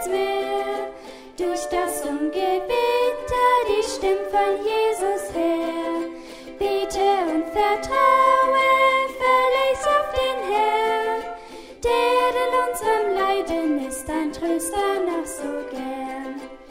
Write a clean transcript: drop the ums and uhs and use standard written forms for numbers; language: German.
Meer. Durch das Ungewitter die Stimme von Jesus her. Bete und vertraue völlig auf den Herrn, der in unserem Leiden ist ein Tröster noch so gern.